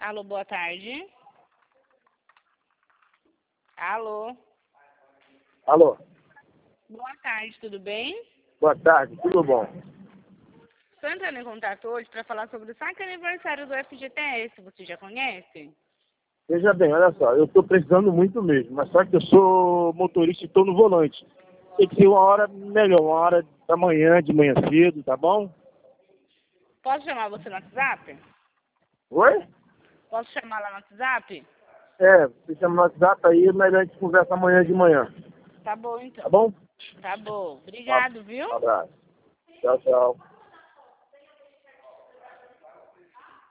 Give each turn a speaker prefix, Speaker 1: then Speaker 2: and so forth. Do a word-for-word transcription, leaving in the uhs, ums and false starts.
Speaker 1: Alô, boa tarde. Alô.
Speaker 2: Alô.
Speaker 1: Boa tarde, tudo bem?
Speaker 2: Boa tarde, tudo bom?
Speaker 1: Estou entrando em contato hoje para falar sobre o saque aniversário do F G T S. Você já conhece?
Speaker 2: Veja bem, olha só, eu estou precisando muito mesmo, mas só que eu sou motorista e estou no volante. Tem que ser uma hora melhor, uma hora da manhã, de manhã cedo, tá bom?
Speaker 1: Posso chamar você no WhatsApp?
Speaker 2: Oi?
Speaker 1: Posso chamar lá no WhatsApp?
Speaker 2: É, você chama no WhatsApp aí, mas a gente conversa amanhã de manhã,
Speaker 1: Tá bom,
Speaker 2: tá
Speaker 1: então.
Speaker 2: bom?
Speaker 1: Tá bom.
Speaker 2: Um
Speaker 1: Obrigado, viu?
Speaker 2: abraço. Tchau, tchau.